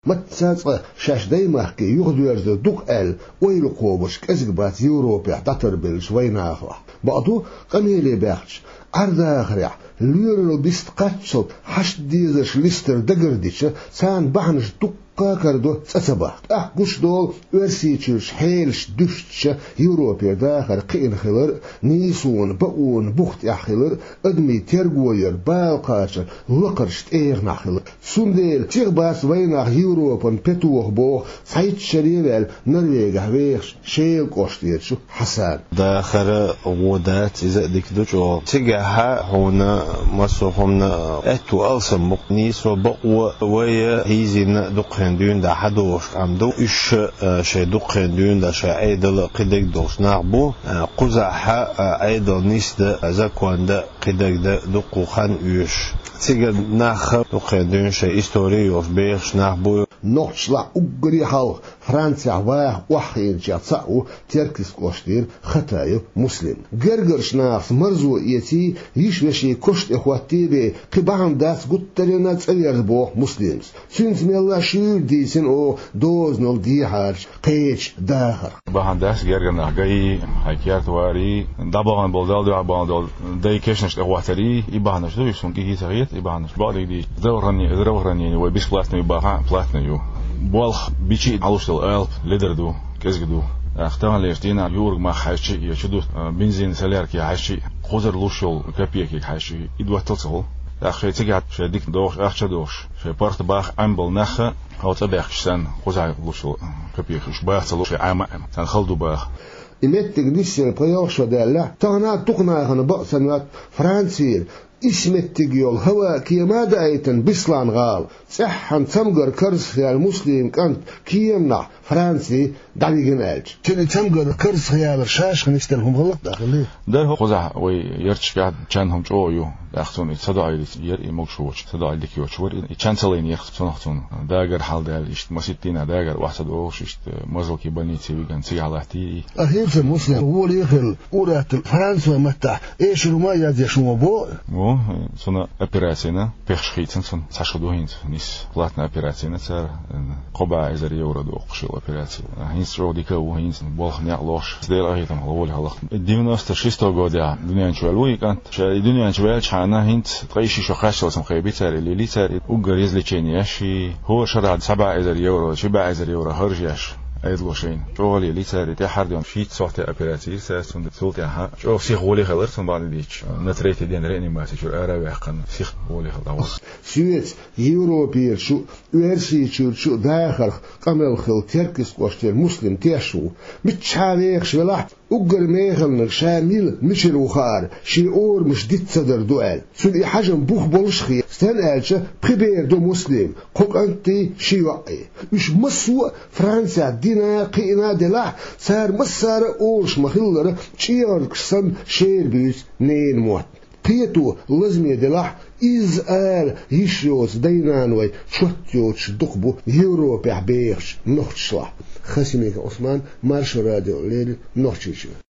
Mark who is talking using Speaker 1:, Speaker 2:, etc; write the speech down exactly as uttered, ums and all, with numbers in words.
Speaker 1: متساق شاش دايما كي يغدويرز دوك ال ويلو قوبش كازك بات يوروبيا داتر بيلش ويناخوا بعضو قميلي باخش عرضا خريع ليرلو بيست قاتشل حشد ديزش ليستر دقرديش سان بحنش دوك كاكردو تسبح اه قش دول ورسيتش حيلش دشتش يوروبيا داخل قين خلر نيسون بقون بوخت اخلر ادمي ترغوير بالقاشر لقرشت ايغنا خلر سونديل تيغباس ويناخ يوروبن بتوخ بو سايت شريبل نرويغ ويخش شيل قشتيرشو حسان
Speaker 2: داخل ودات اذا ديك دوجو تيغها هنا مسوهمنا اتو السم مقنيسو بقو ويا هيزين دقن دون دا حدوش عمدو إش شيء دقن دون دا شيء عيدل قدك دوش نعبو قزح عيدل نيست زكوان دا قدك دا دقو خان يش تيجي ناخ دقن دون شيء إستوري يوش بيخش نعبو
Speaker 1: نوشلا أجري حال فرنسا واه وحين جاتساو تركيس كوشتير خطايو مسلم جرجرش ناس مرزو يتي يشوشي كشت إخواتي بي قبعن داس قطرنا تسوير بو مسلمز سنت ميلا شير ديسن او دوز نول دي هارش قيش داخر
Speaker 3: بحن داس جرجرنا جاي هيكيارت واري دابغن بولدال دو عبان دول داي كشنش إخواتي يبعنش دو يسون كي هيتغيت يبعنش بعد دي دورني دورني وبيس بلاتني يبعها بلاتني بالخ بيجي علوشتل ألب لدردو كزجدو اختار ليشتينا يورج ما حاشي يشدو بنزين سلير كي حاشي خزر لوشل كبيه كي حاشي يدو تصل أخي تجعد شديك دوش أخش دوش في بارت باخ أمبل نخ أو تبيخ سن خزر لوشل كبيه خش باخ تلوش عام سن خلدو باخ
Speaker 1: إمتى قديسين بيوش ودالله تانا تقنا خن بقسنات فرنسير اسمت تجيول هوا كيما دايتن بسلان غال صحن تمجر كرس خيال مسلم كانت كيمنا فرنسي دعيجن ألج تني تمجر كرس خيال رشاش خنستلهم غلط داخلي
Speaker 3: ده هو خزع ويرتش قاعد كانهم جويو داخلون صداعي ير مقشوش صداعي لك يوشور يتشانسلين يخصون خصون داغر حال دال يشت مسيتينا داغر واحد اوش يشت مزل كي بنيتي ويغن سي على تي
Speaker 1: اهيف المسلم هو اللي يخل ورات فرنسا متى ايش رما يا شو بو
Speaker 3: о сона операцияна пехшхитсен сон сашудуин нис платная операция цар коба эзер евро до окшил операция хинс родика у хинс болхня лош сделали там ловол халах девяносто шестого года дуньян чвалуи кант дуньян чвал чана хинт треши шохашо сам хеби цар лили цар угар излечение ши هو شرع سبعة эзер евро سبعة эзер евро харжяш أيضلوشين شغلي لي ساري تحرد يوم شيت صوت أبيراتير ساس وند سولتها شوف سيخ ولي خلر ثم بعد ديش نتريت دين ريني ما تشو أرا ويحقن سيخ ولي خلر
Speaker 1: سويت يوروبير شو ورسي شو شو داخل قمل خل تركيس قشتير مسلم تيشو متشاريخ شلح أجر ميخل شامل مش الوخار شي أور مش ديت صدر دوال سودي حجم بوخ بولشخي استن ألش بريبير دو مسلم قوك أنتي شي وقي مش مسوا فرنسا دينا قينا دلح صار مسار أورش مخلر شيار كسن شير بيس نين موت قيتو لازم دلح إز آل يشيوز دينانوي شوتيوش دقبو يوروبي عبيخش نوخشلا خسيميك عثمان مارش راديو ليل نوخشيش